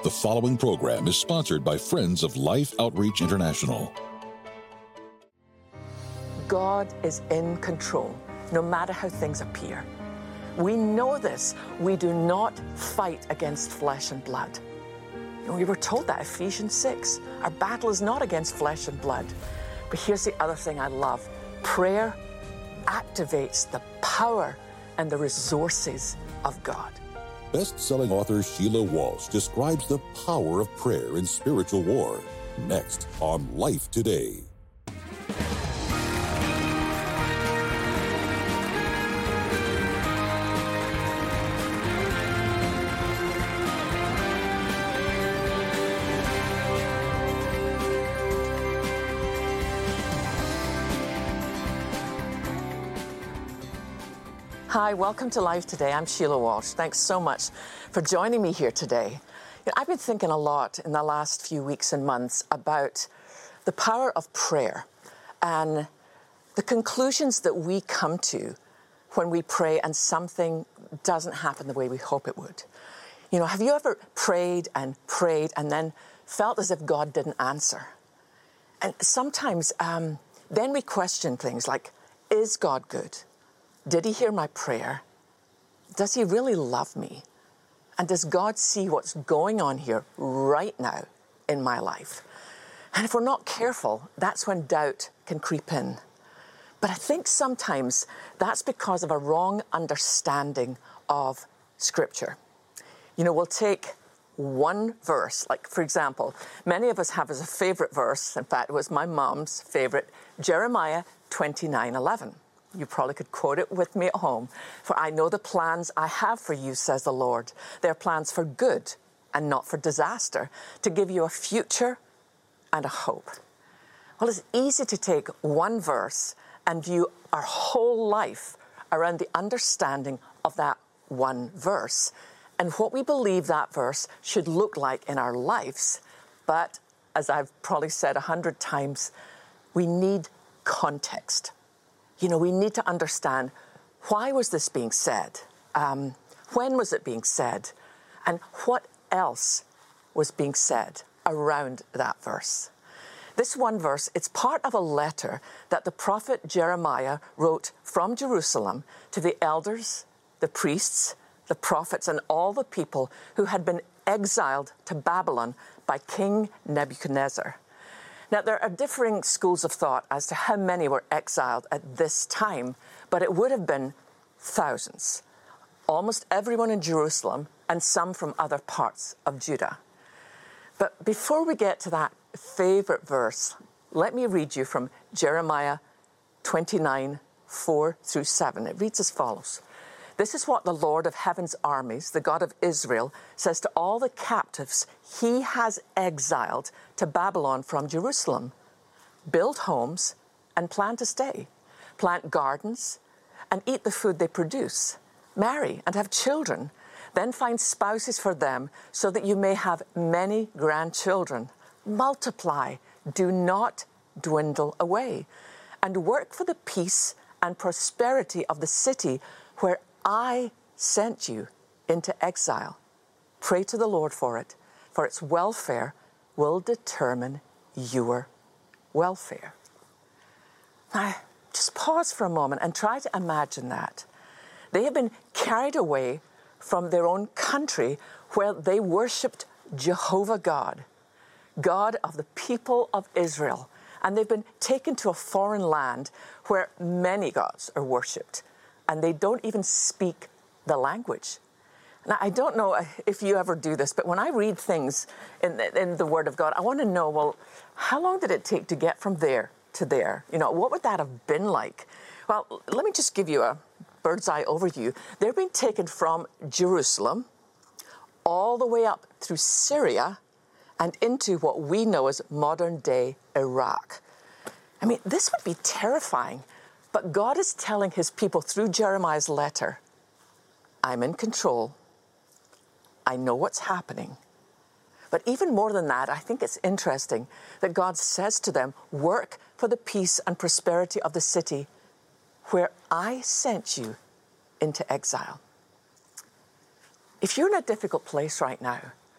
The following program is sponsored by Friends of Life Outreach International. God is in control, no matter how things appear. We know this. We do not fight against flesh and blood. We were told that, Ephesians 6. Our battle is not against flesh and blood. But here's the other thing I love. Prayer activates the power and the resources of God. Best-selling author Sheila Walsh describes the power of prayer in spiritual war. Next on Life Today. Hi, welcome to Life Today. I'm Sheila Walsh. Thanks so much for joining me here today. I've been thinking a lot in the last few weeks and months about the power of prayer and the conclusions that we come to when we pray and something doesn't happen the way we hope it would. Have you ever prayed and then felt as if God didn't answer? And sometimes then we question things like, is God good? Did he hear my prayer? Does he really love me? And does God see what's going on here right now in my life? And if we're not careful, that's when doubt can creep in. But I think sometimes that's because of a wrong understanding of Scripture. We'll take one verse, like, for example, many of us have as a favorite verse, in fact, it was my mom's favorite, Jeremiah 29:11. You probably could quote it with me at home. For I know the plans I have for you, says the Lord. They're plans for good and not for disaster, to give you a future and a hope. Well, it's easy to take one verse and view our whole life around the understanding of that one verse and what we believe that verse should look like in our lives. But as I've probably said 100 times, we need context. We need to understand, why was this being said? When was it being said? And what else was being said around that verse? This one verse, it's part of a letter that the prophet Jeremiah wrote from Jerusalem to the elders, the priests, the prophets, and all the people who had been exiled to Babylon by King Nebuchadnezzar. Now, there are differing schools of thought as to how many were exiled at this time, but it would have been thousands. Almost everyone in Jerusalem and some from other parts of Judah. But before we get to that favorite verse, let me read you from Jeremiah 29:4-7. It reads as follows. This is what the Lord of heaven's armies, the God of Israel, says to all the captives he has exiled to Babylon from Jerusalem. Build homes and plan to stay. Plant gardens and eat the food they produce. Marry and have children. Then find spouses for them so that you may have many grandchildren. Multiply. Do not dwindle away. And work for the peace and prosperity of the city where I sent you into exile. Pray to the Lord for it, for its welfare will determine your welfare. Now, just pause for a moment and try to imagine that. They have been carried away from their own country where they worshipped Jehovah God, God of the people of Israel, and they've been taken to a foreign land where many gods are worshipped. And they don't even speak the language. Now, I don't know if you ever do this, but when I read things in the Word of God, I want to know, well, how long did it take to get from there to there? What would that have been like? Well, let me just give you a bird's eye overview. They're being taken from Jerusalem all the way up through Syria and into what we know as modern-day Iraq. I mean, this would be terrifying. But God is telling his people through Jeremiah's letter, I'm in control. I know what's happening. But even more than that, I think it's interesting that God says to them, work for the peace and prosperity of the city where I sent you into exile. If you're in a difficult place right now,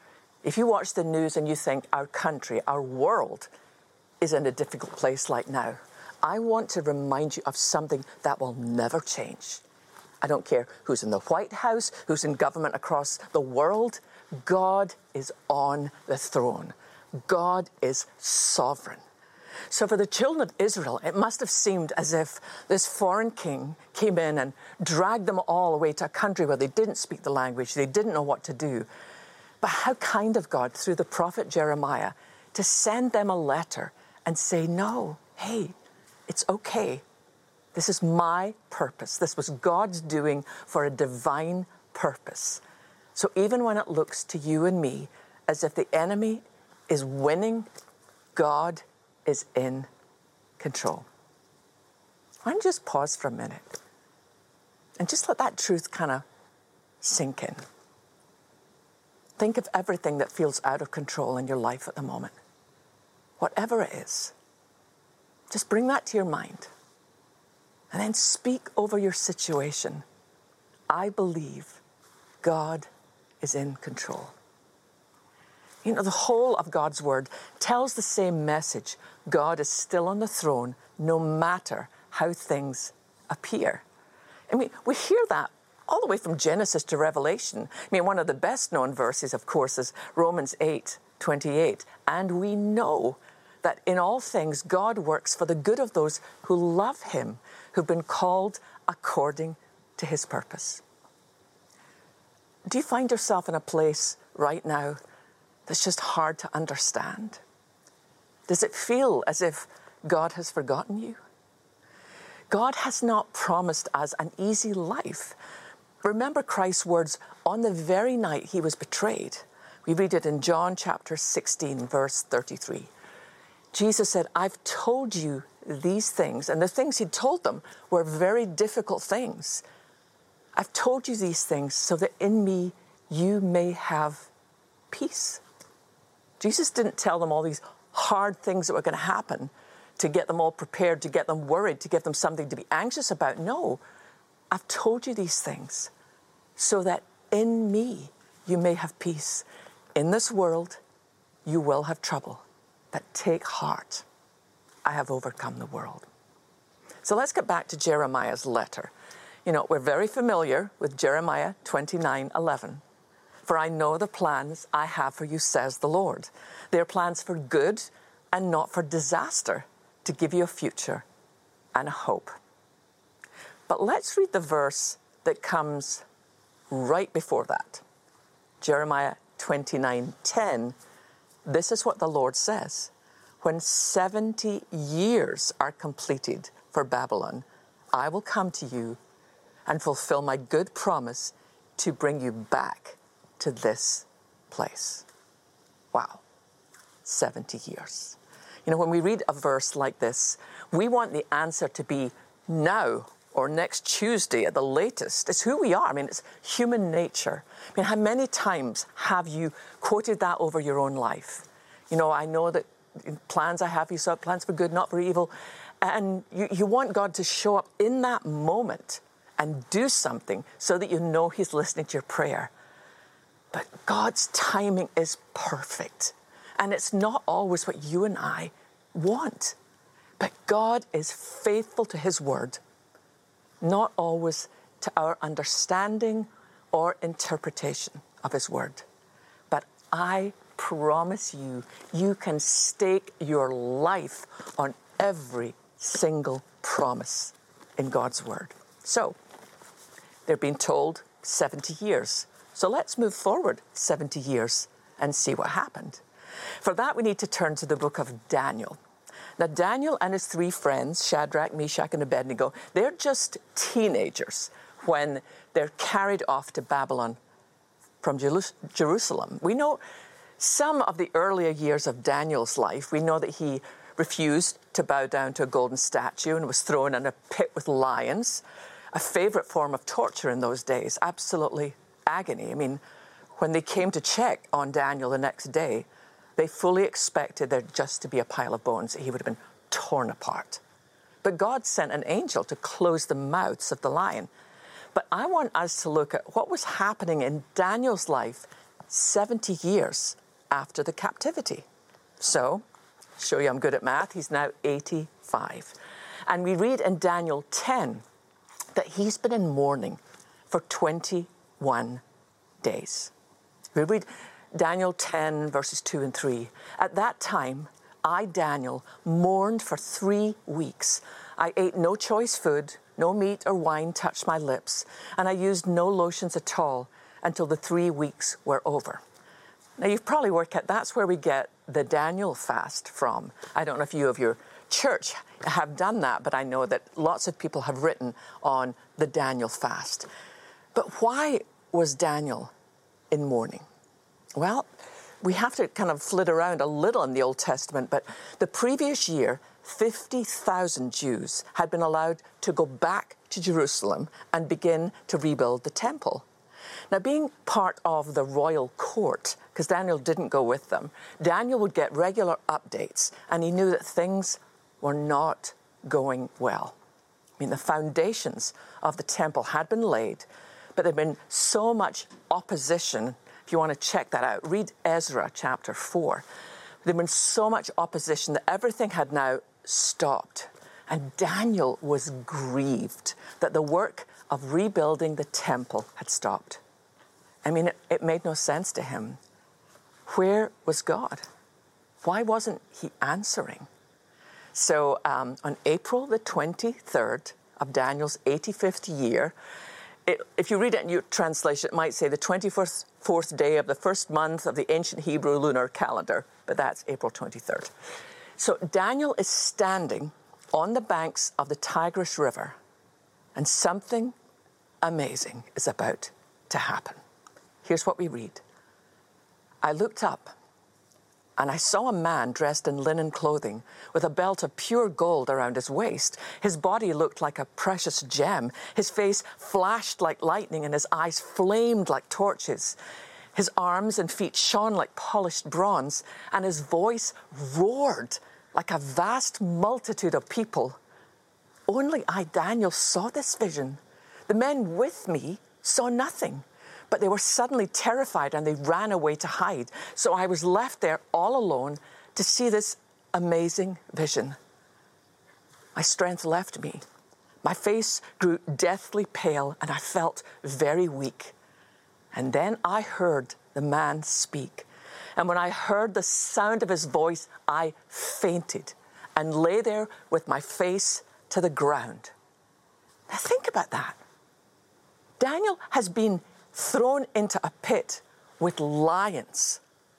If you watch the news and you think our country, our world is in a difficult place like now, I want to remind you of something that will never change. I don't care who's in the White House, who's in government across the world. God is on the throne. God is sovereign. So for the children of Israel, it must have seemed as if this foreign king came in and dragged them all away to a country where they didn't speak the language, they didn't know what to do. But how kind of God, through the prophet Jeremiah, to send them a letter and say, no, hey, it's okay. This is my purpose. This was God's doing for a divine purpose. So even when it looks to you and me as if the enemy is winning, God is in control. Why don't you just pause for a minute and just let that truth kind of sink in. Think of everything that feels out of control in your life at the moment. Whatever it is, just bring that to your mind and then speak over your situation. I believe God is in control. You know, the whole of God's word tells the same message. God is still on the throne, no matter how things appear. And we hear that all the way from Genesis to Revelation. I mean, one of the best known verses, of course, is Romans 8:28. And we know that in all things God works for the good of those who love him, who've been called according to his purpose. Do you find yourself in a place right now that's just hard to understand? Does it feel as if God has forgotten you? God has not promised us an easy life. Remember Christ's words on the very night he was betrayed. We read it in John chapter 16, verse 33. Jesus said, I've told you these things, and the things he told them were very difficult things. I've told you these things so that in me you may have peace. Jesus didn't tell them all these hard things that were going to happen to get them all prepared, to get them worried, to give them something to be anxious about. No, I've told you these things so that in me you may have peace. In this world you will have trouble, but take heart. I have overcome the world. So let's get back to Jeremiah's letter. You know, we're very familiar with Jeremiah 29:11. For I know the plans I have for you, says the Lord. They are plans for good and not for disaster, to give you a future and a hope. But let's read the verse that comes right before that. Jeremiah 29:10. This is what the Lord says. When 70 years are completed for Babylon, I will come to you and fulfill my good promise to bring you back to this place. Wow, 70 years. You know, when we read a verse like this, we want the answer to be now or next Tuesday at the latest. It's who we are. I mean, it's human nature. I mean, how many times have you quoted that over your own life? You know, I know that plans I have for you, so plans for good, not for evil. And you want God to show up in that moment and do something so that you know he's listening to your prayer. But God's timing is perfect. And it's not always what you and I want. But God is faithful to his word, not always to our understanding or interpretation of his word. But I promise you, you can stake your life on every single promise in God's word. So, they're being told 70 years. So let's move forward 70 years and see what happened. For that, we need to turn to the book of Daniel. Now, Daniel and his three friends, Shadrach, Meshach, and Abednego, they're just teenagers when they're carried off to Babylon from Jerusalem. We know some of the earlier years of Daniel's life. We know that he refused to bow down to a golden statue and was thrown in a pit with lions, a favorite form of torture in those days, absolutely agony. I mean, when they came to check on Daniel the next day, they fully expected there just to be a pile of bones. He would have been torn apart. But God sent an angel to close the mouths of the lion. But I want us to look at what was happening in Daniel's life 70 years after the captivity. So, show you I'm good at math, he's now 85. And we read in Daniel 10 that he's been in mourning for 21 days. We read Daniel 10 verses 2 and 3. At that time, I, Daniel, mourned for 3 weeks. I ate no choice food, no meat or wine touched my lips, and I used no lotions at all until the 3 weeks were over. Now, you've probably worked out that's where we get the Daniel fast from. I don't know if you of your church have done that, but I know that lots of people have written on the Daniel fast. But why was Daniel in mourning? Well, we have to kind of flit around a little in the Old Testament, but the previous year, 50,000 Jews had been allowed to go back to Jerusalem and begin to rebuild the temple. Now, being part of the royal court, because Daniel didn't go with them, Daniel would get regular updates, and he knew that things were not going well. I mean, the foundations of the temple had been laid, but there had been so much opposition. If you want to check that out, read Ezra chapter 4. There had been so much opposition that everything had now stopped. And Daniel was grieved that the work of rebuilding the temple had stopped. I mean, it made no sense to him. Where was God? Why wasn't he answering? So on April the 23rd of Daniel's 85th year, if you read it in your translation, it might say the 24th day of the first month of the ancient Hebrew lunar calendar, but that's April 23rd. So Daniel is standing on the banks of the Tigris River, and something amazing is about to happen. Here's what we read. I looked up, and I saw a man dressed in linen clothing with a belt of pure gold around his waist. His body looked like a precious gem. His face flashed like lightning, and his eyes flamed like torches. His arms and feet shone like polished bronze, and his voice roared like a vast multitude of people. Only I, Daniel, saw this vision. The men with me saw nothing, but they were suddenly terrified and they ran away to hide. So I was left there all alone to see this amazing vision. My strength left me. My face grew deathly pale and I felt very weak. And then I heard the man speak. And when I heard the sound of his voice, I fainted and lay there with my face to the ground. Now think about that. Daniel has been thrown into a pit with lions.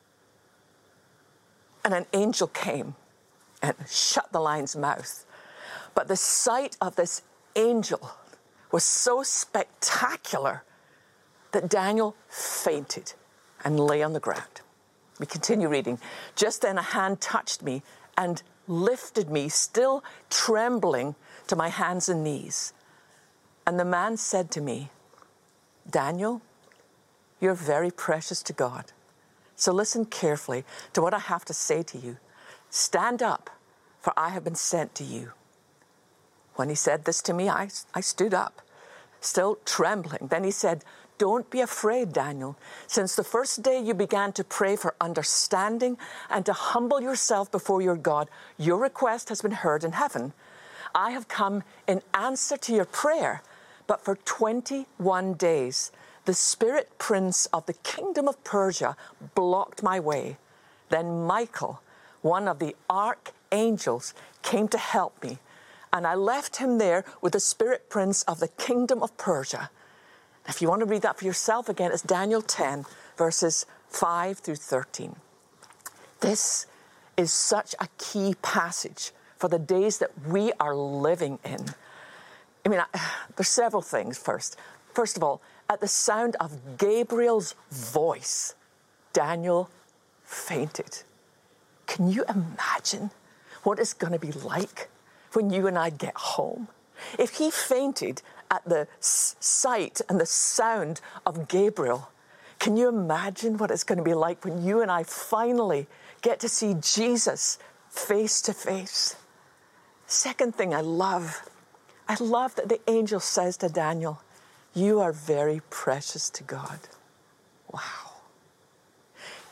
And an angel came and shut the lion's mouth. But the sight of this angel was so spectacular that Daniel fainted and lay on the ground. We continue reading. Just then a hand touched me and lifted me, still trembling, to my hands and knees. And the man said to me, Daniel, you're very precious to God. So listen carefully to what I have to say to you. Stand up, for I have been sent to you. When he said this to me, I stood up, still trembling. Then he said, don't be afraid, Daniel. Since the first day you began to pray for understanding and to humble yourself before your God, your request has been heard in heaven. I have come in answer to your prayer, but for 21 days, the spirit prince of the kingdom of Persia blocked my way. Then Michael, one of the archangels, came to help me, and I left him there with the spirit prince of the kingdom of Persia. If you want to read that for yourself again, it's Daniel 10, verses 5 through 13. This is such a key passage for the days that we are living in. I mean, there's several things first. First of all, at the sound of Gabriel's voice, Daniel fainted. Can you imagine what it's going to be like when you and I get home? If he fainted at the sight and the sound of Gabriel, can you imagine what it's going to be like when you and I finally get to see Jesus face to face? Second thing I love that the angel says to Daniel, you are very precious to God. Wow.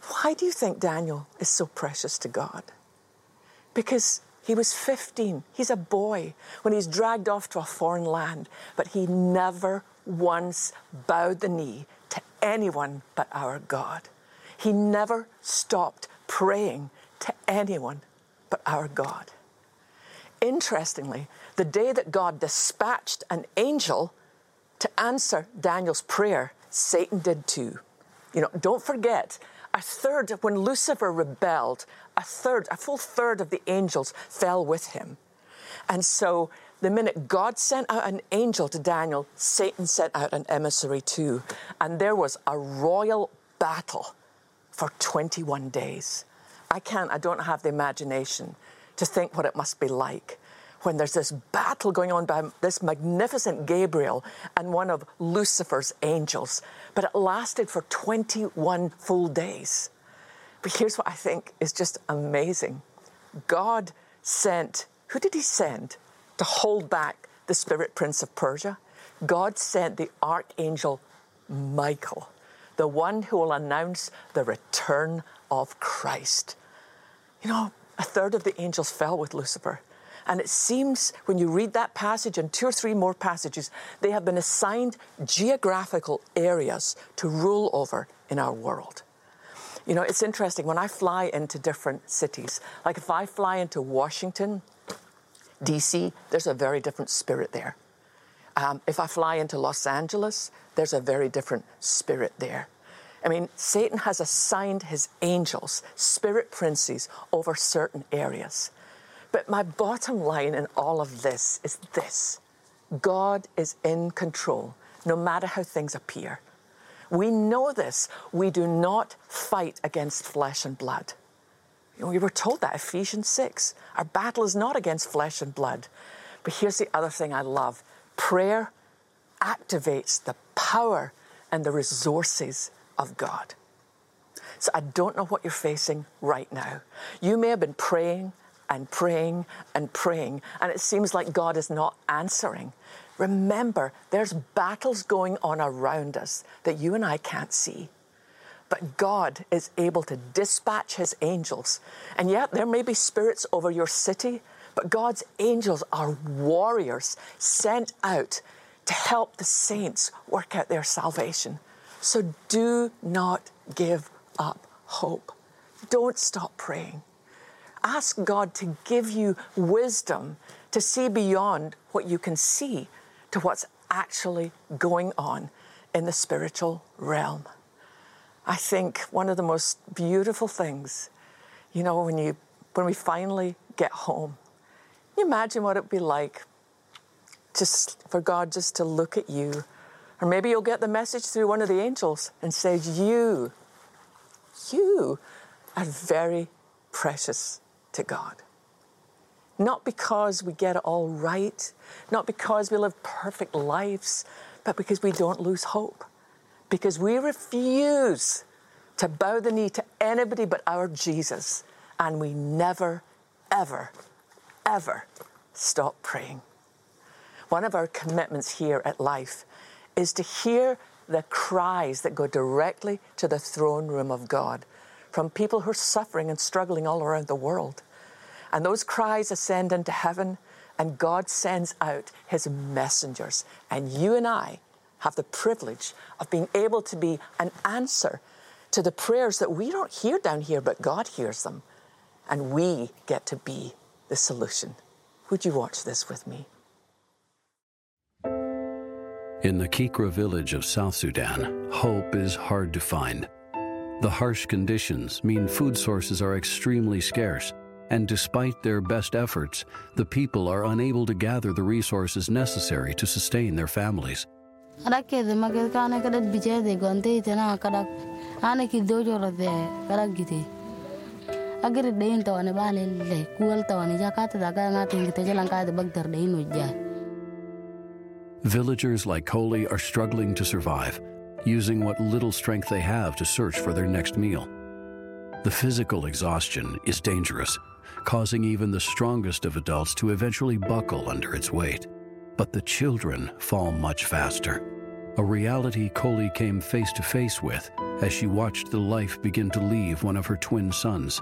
Why do you think Daniel is so precious to God? Because he was 15. He's a boy when he's dragged off to a foreign land, but he never once bowed the knee to anyone but our God. He never stopped praying to anyone but our God. Interestingly, the day that God dispatched an angel to answer Daniel's prayer, Satan did too. Don't forget, when Lucifer rebelled, a full third of the angels fell with him. And so the minute God sent out an angel to Daniel, Satan sent out an emissary too. And there was a royal battle for 21 days. I don't have the imagination to think what it must be like when there's this battle going on by this magnificent Gabriel and one of Lucifer's angels. But it lasted for 21 full days. But here's what I think is just amazing. God sent, who did he send to hold back the spirit prince of Persia? God sent the archangel Michael, the one who will announce the return of Christ. A third of the angels fell with Lucifer. And it seems when you read that passage and 2 or 3 more passages, they have been assigned geographical areas to rule over in our world. It's interesting. When I fly into different cities, like if I fly into Washington, D.C., there's a very different spirit there. If I fly into Los Angeles, there's a very different spirit there. Satan has assigned his angels, spirit princes, over certain areas. But my bottom line in all of this is this: God is in control, no matter how things appear. We know this. We do not fight against flesh and blood. We were told that, Ephesians 6. Our battle is not against flesh and blood. But here's the other thing I love. Prayer activates the power and the resources of God. So I don't know what you're facing right now. You may have been praying and praying and praying, and it seems like God is not answering. Remember, there's battles going on around us that you and I can't see. But God is able to dispatch his angels. And yet there may be spirits over your city, but God's angels are warriors sent out to help the saints work out their salvation. So do not give up hope. Don't stop praying. Ask God to give you wisdom to see beyond what you can see to what's actually going on in the spiritual realm. I think one of the most beautiful things, when we finally get home, can you imagine what it would be like just for God just to look at you? Or maybe you'll get the message through one of the angels and say, you are very precious to God. Not because we get it all right, not because we live perfect lives, but because we don't lose hope. Because we refuse to bow the knee to anybody but our Jesus. And we never, ever, ever stop praying. One of our commitments here at Life is to hear the cries that go directly to the throne room of God from people who are suffering and struggling all around the world. And those cries ascend into heaven, and God sends out his messengers. And you and I have the privilege of being able to be an answer to the prayers that we don't hear down here, but God hears them. And we get to be the solution. Would you watch this with me? In the Kikra village of South Sudan, hope is hard to find. The harsh conditions mean food sources are extremely scarce, and despite their best efforts, the people are unable to gather the resources necessary to sustain their families. Villagers like Koli are struggling to survive, using what little strength they have to search for their next meal. The physical exhaustion is dangerous, causing even the strongest of adults to eventually buckle under its weight. But the children fall much faster. a reality Coley came face to face with as she watched the life begin to leave one of her twin sons.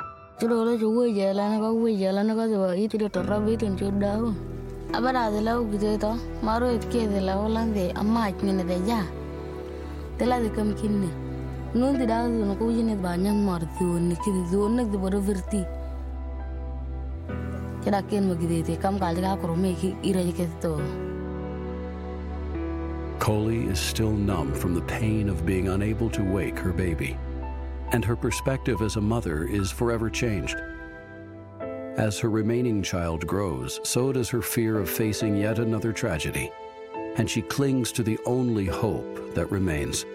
Coley is still numb from the pain of being unable to wake her baby, and her perspective as a mother is forever changed. As her remaining child grows, so does her fear of facing yet another tragedy, and she clings to the only hope that remains.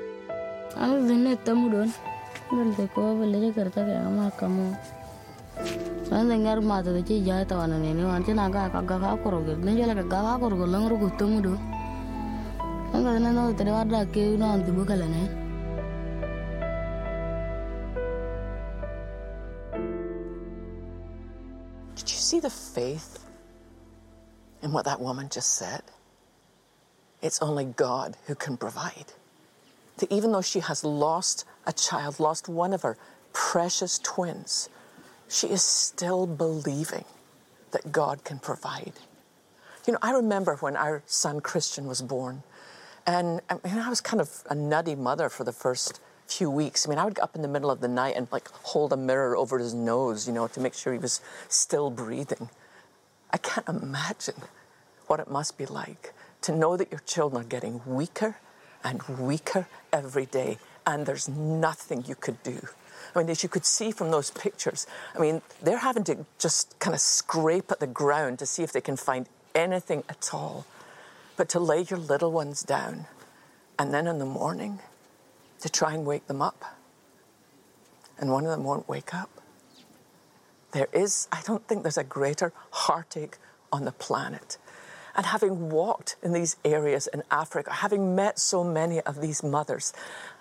Did you see the faith in what that woman just said? It's only God who can provide. That even though she has lost a child, lost one of her precious twins, she is still believing that God can provide. You know, I remember when our son Christian was born, and I was kind of a nutty mother for the first few weeks. I mean, I would get up in the middle of the night and hold a mirror over his nose, to make sure he was still breathing. I can't imagine what it must be like to know that your children are getting weaker and weaker every day, and there's nothing you could do. I mean, as you could see from those pictures, they're having to just kind of scrape at the ground to see if they can find anything at all. But to lay your little ones down, and then in the morning, to try and wake them up, and one of them won't wake up. I don't think there's a greater heartache on the planet. And having walked in these areas in Africa, having met so many of these mothers,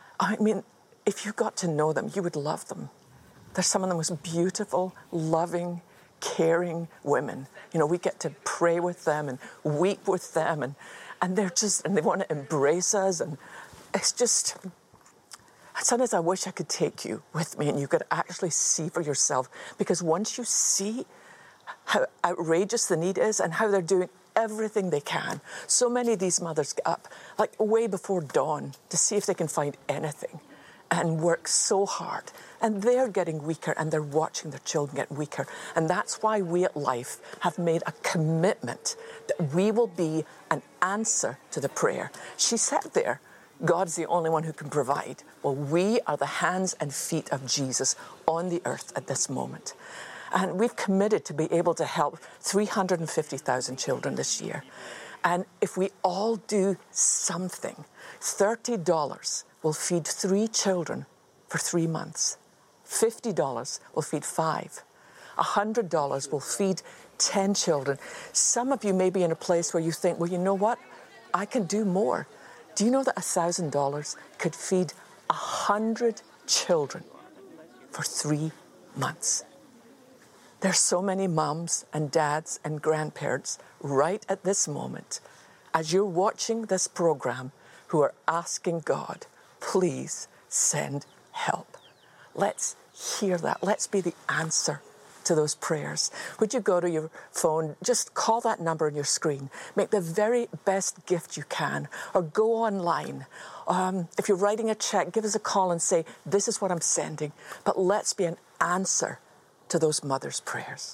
if you got to know them, you would love them. They're some of the most beautiful, loving, caring women. We get to pray with them and weep with them, and they want to embrace us, and it's just... Sometimes I wish I could take you with me and you could actually see for yourself, because once you see how outrageous the need is and how they're doing everything they can, so many of these mothers get up way before dawn to see if they can find anything and work so hard, and they're getting weaker and they're watching their children get weaker. And that's why we at Life have made a commitment that we will be an answer to the prayer. She said there, God's the only one who can provide. Well, we are the hands and feet of Jesus on the earth at this moment. And we've committed to be able to help 350,000 children this year. And if we all do something, $30 will feed 3 children for 3 months. $50 will feed 5. $100 will feed 10 children. Some of you may be in a place where you think, well, you know what? I can do more. Do you know that $1,000 could feed 100 children for 3 months? There's so many moms and dads and grandparents right at this moment, as you're watching this program, who are asking God, please send help. Let's hear that. Let's be the answer to those prayers. Would you go to your phone, just call that number on your screen, make the very best gift you can, or go online. If you're writing a check, give us a call and say, this is what I'm sending. But let's be an answer to those mothers' prayers.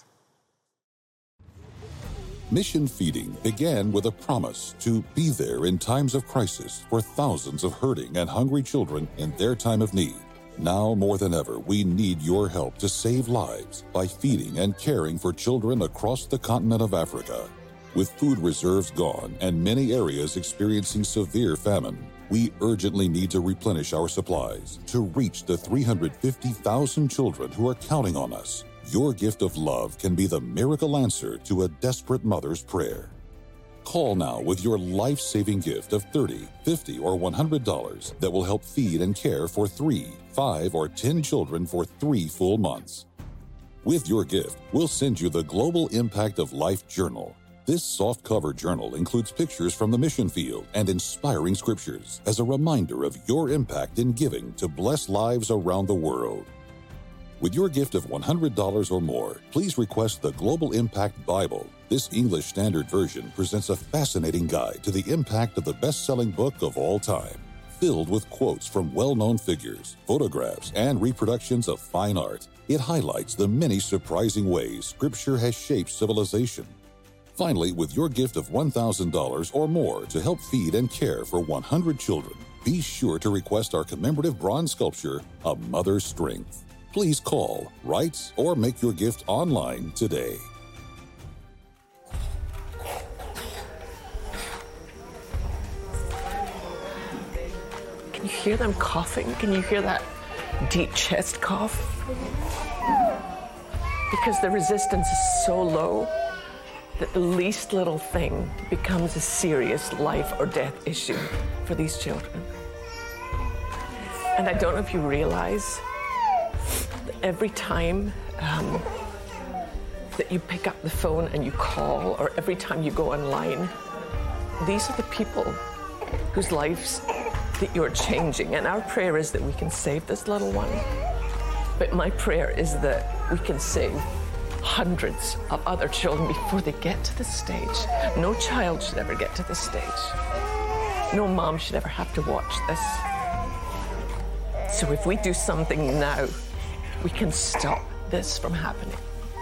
Mission Feeding began with a promise to be there in times of crisis for thousands of hurting and hungry children in their time of need. Now more than ever, we need your help to save lives by feeding and caring for children across the continent of Africa. With food reserves gone and many areas experiencing severe famine, we urgently need to replenish our supplies to reach the 350,000 children who are counting on us. Your gift of love can be the miracle answer to a desperate mother's prayer. Call now with your life-saving gift of $30, $50, or $100 that will help feed and care for 3, 5, or 10 children for 3 full months. With your gift, we'll send you the Global Impact of Life Journal, This soft-cover journal includes pictures from the mission field and inspiring scriptures as a reminder of your impact in giving to bless lives around the world. With your gift of $100 or more, please request the Global Impact Bible. This English Standard Version presents a fascinating guide to the impact of the best-selling book of all time, filled with quotes from well-known figures, photographs, and reproductions of fine art. It highlights the many surprising ways Scripture has shaped civilization. Finally, with your gift of $1,000 or more to help feed and care for 100 children, be sure to request our commemorative bronze sculpture, A Mother's Strength. Please call, write, or make your gift online today. Can you hear them coughing? Can you hear that deep chest cough? Because the resistance is so low that the least little thing becomes a serious life or death issue for these children. And I don't know if you realize that every time that you pick up the phone and you call, or every time you go online, these are the people whose lives that you're changing. And our prayer is that we can save this little one. But my prayer is that we can save hundreds of other children before they get to this stage. No child should ever get to this stage. No mom should ever have to watch this. So if we do something now, we can stop this from happening.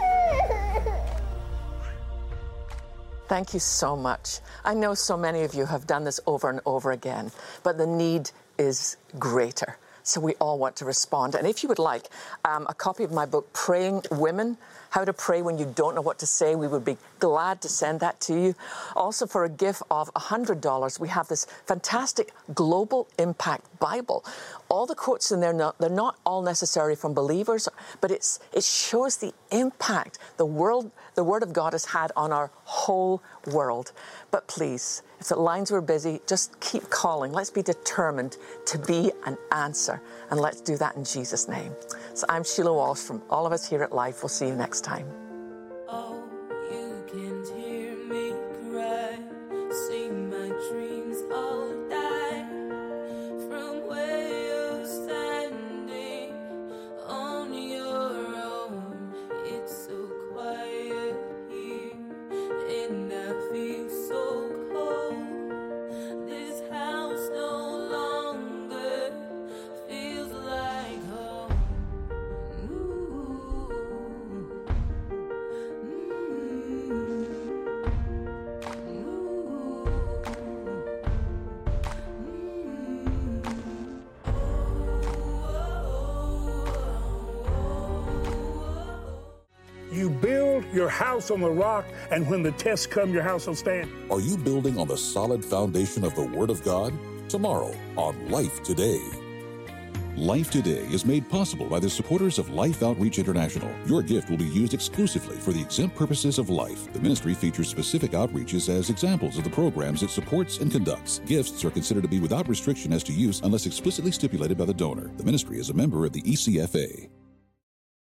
Thank you so much. I know so many of you have done this over and over again, but the need is greater. So we all want to respond. And if you would like a copy of my book, Praying Women, How to Pray When You Don't Know What to Say, we would be glad to send that to you. Also, for a gift of $100, we have this fantastic Global Impact Bible. All the quotes in there, they're not all necessarily from believers, but it shows the impact the Word of God has had on our whole world. But please, if the lines were busy, just keep calling. Let's be determined to be an answer. And let's do that in Jesus' name. So I'm Sheila Walsh from all of us here at Life. We'll see you next time. Oh, you can't hear me cry. See my dreams all die. From where you're standing on your own. It's so quiet here, and I feel so cold. This house no longer feels like home. You build your house on the rock, and when the tests come, your house will stand. Are you building on the solid foundation of the Word of God? Tomorrow on Life Today. Life Today is made possible by the supporters of Life Outreach International. Your gift will be used exclusively for the exempt purposes of life. The ministry features specific outreaches as examples of the programs it supports and conducts. Gifts are considered to be without restriction as to use unless explicitly stipulated by the donor. The ministry is a member of the ECFA.